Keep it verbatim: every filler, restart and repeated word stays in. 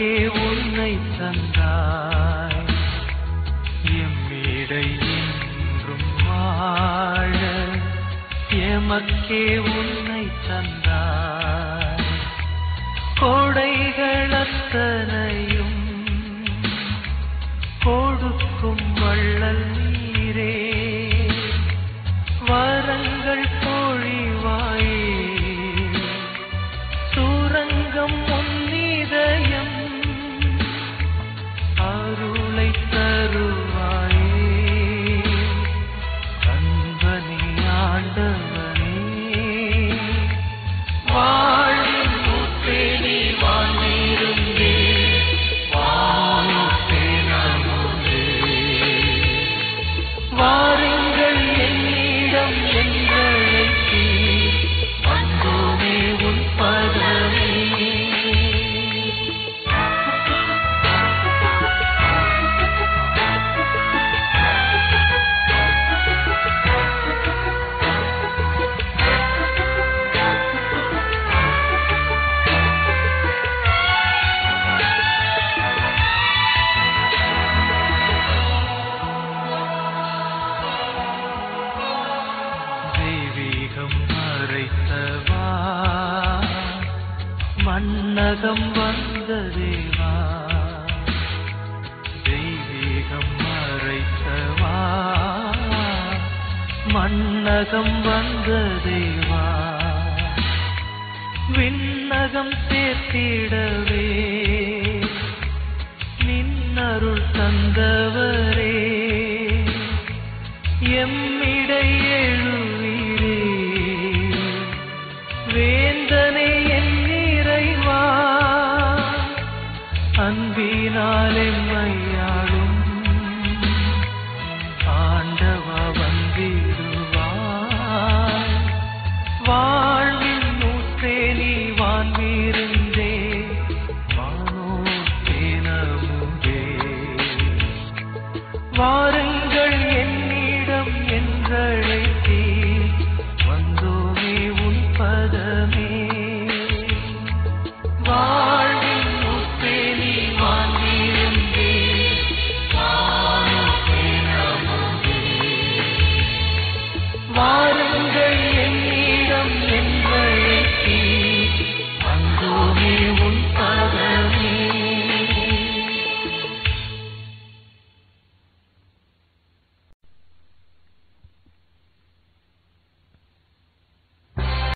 எமக்கே உன்னை தந்தாய், எம்மிடை என்றும் வாழ எமக்கே உன்னை தந்தாய். கோடைகள் அத்தனையும் கொடுக்கும் வள்ளல் நீரே, வரங்கள் பொழிவாயே, சூரங்கம் உன்னிதயம் அருளை தருவாயே. கண்பனே ஆண்டவனே, வாழின் ஊற்றே நீ வாழ்ந்திருந்தே, வானூற்றே நானே. வாருங்கள் என்னிடம் என்றழைத்தே, வந்தோமே உன் பதமே. தெய்வீகம் மறைத்தவா, மன்னகம் வந்த தேவா. தெய்வீகம் மறைத்தவா, மன்னகம் வந்த தேவா. விண்ணகம் சேர்த்திடவே நின்னருள் தந்தவரே, எம்மிடை எழுவீரே, வேந்தனே என் இறைவா. அன்பினால் எம்மையாளும் ஆண்டவா வந்திடுவாய். வாழ்வின் நூற்றே நீ வான்வீருந்தே, வானோற்றே நமுதே. வாருங்கள் என்னிடம் என்றழைத்தே, வந்தோமே உன் பதமே. வாழ்வின் ஊற்றே நீ வாழ்ந்திருந்தே, வானோற்றே நமுதே. வாரு